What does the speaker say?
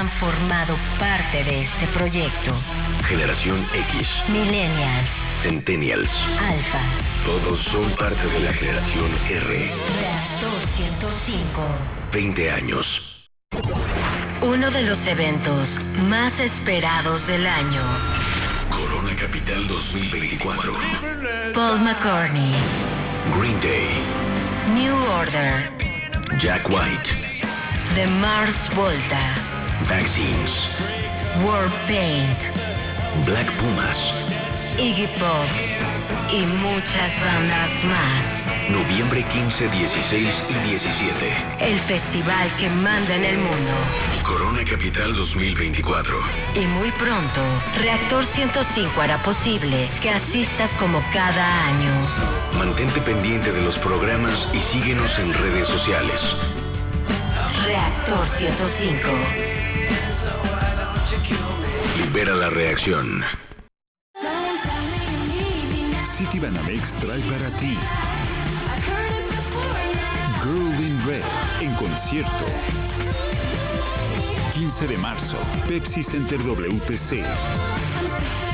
han formado parte de este proyecto. Generación X, Millennials, Centennials, Alpha. todos son parte de la generación R. Reactor 105. 20 años. Uno de los eventos más esperados del año. Corona Capital 2024. Paul McCartney, Green Day, New Order, Jack White, The Mars Volta, Vaccines, Warpaint, Black Pumas. Iggy Pop y muchas bandas más. Noviembre 15, 16 y 17. El festival que manda en el mundo. Corona Capital 2024. Y muy pronto, Reactor 105 hará posible que asistas como cada año. Mantente pendiente de los programas y síguenos en redes sociales. Reactor 105. Libera la reacción. Citibanamex trae para ti Girl in Red en concierto. 15 de marzo, Pepsi Center WTC.